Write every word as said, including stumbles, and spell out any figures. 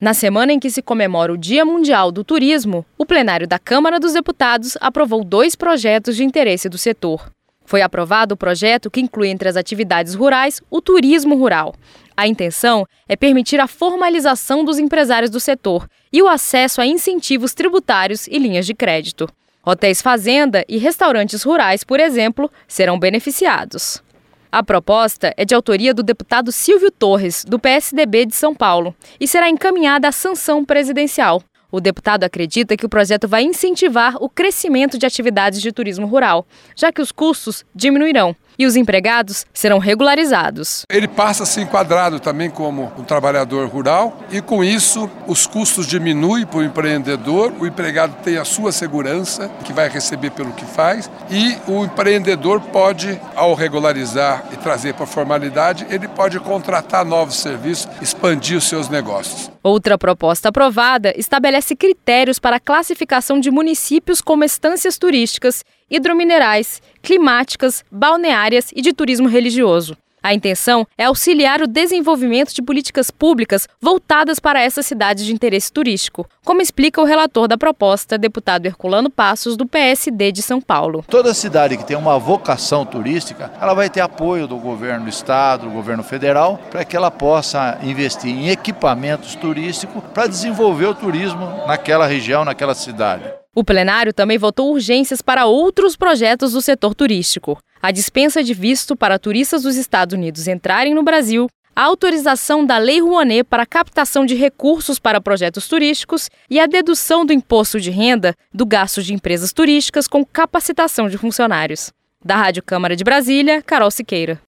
Na semana em que se comemora o Dia Mundial do Turismo, o plenário da Câmara dos Deputados aprovou dois projetos de interesse do setor. Foi aprovado o projeto que inclui entre as atividades rurais o turismo rural. A intenção é permitir a formalização dos empresários do setor e o acesso a incentivos tributários e linhas de crédito. Hotéis fazenda e restaurantes rurais, por exemplo, serão beneficiados. A proposta é de autoria do deputado Silvio Torres, do P S D B de São Paulo, e será encaminhada à sanção presidencial. O deputado acredita que o projeto vai incentivar o crescimento de atividades de turismo rural, já que os custos diminuirão e os empregados serão regularizados. Ele passa a ser enquadrado também como um trabalhador rural e, com isso, os custos diminuem para o empreendedor, o empregado tem a sua segurança, que vai receber pelo que faz, e o empreendedor pode, ao regularizar e trazer para a formalidade, ele pode contratar novos serviços, expandir os seus negócios. Outra proposta aprovada estabelece critérios para a classificação de municípios como estâncias turísticas, hidrominerais, climáticas, balneárias e de turismo religioso. A intenção é auxiliar o desenvolvimento de políticas públicas voltadas para essas cidades de interesse turístico, como explica o relator da proposta, deputado Herculano Passos, do P S D de São Paulo. Toda cidade que tem uma vocação turística, ela vai ter apoio do governo do estado, do governo federal, para que ela possa investir em equipamentos turísticos para desenvolver o turismo naquela região, naquela cidade. O plenário também votou urgências para outros projetos do setor turístico. A dispensa de visto para turistas dos Estados Unidos entrarem no Brasil, a autorização da Lei Rouanet para a captação de recursos para projetos turísticos e a dedução do imposto de renda do gasto de empresas turísticas com capacitação de funcionários. Da Rádio Câmara de Brasília, Carol Siqueira.